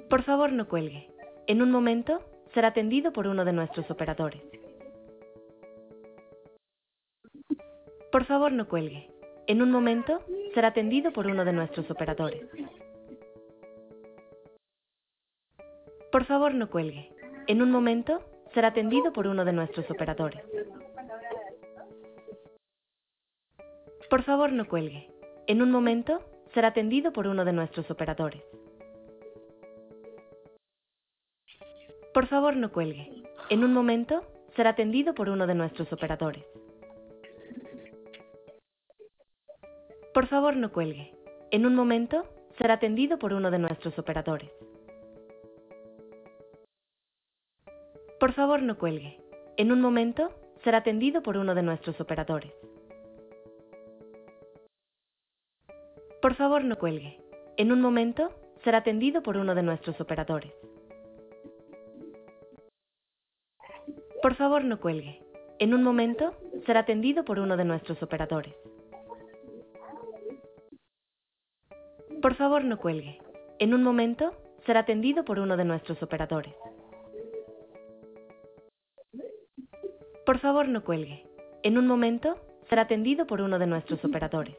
Por favor, no cuelgue. En un momento, será atendido por uno de nuestros operadores. Por favor, no cuelgue. En un momento, será atendido por uno de nuestros operadores. Por favor, no cuelgue. En un momento, será atendido por uno de nuestros operadores. Por favor, no cuelgue. En un momento, será atendido por uno de nuestros operadores. Por favor, no cuelgue. En un momento, será atendido por uno de nuestros operadores. Por favor, no cuelgue. En un momento, será atendido por uno de nuestros operadores. Por favor, no cuelgue. En un momento, será atendido por uno de nuestros operadores. Por favor, no cuelgue. En un momento, será atendido por uno de nuestros operadores. Por favor, no cuelgue. En un momento, será atendido por uno de nuestros operadores. Por favor, no cuelgue. En un momento, será atendido por uno de nuestros operadores. Por favor, no cuelgue. En un momento, será atendido por uno de nuestros operadores.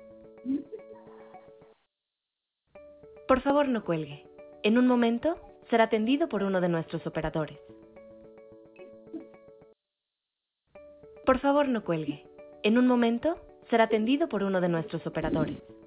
Por favor, no cuelgue. En un momento, será atendido por uno de nuestros operadores. Por favor, no cuelgue. En un momento, será atendido por uno de nuestros operadores.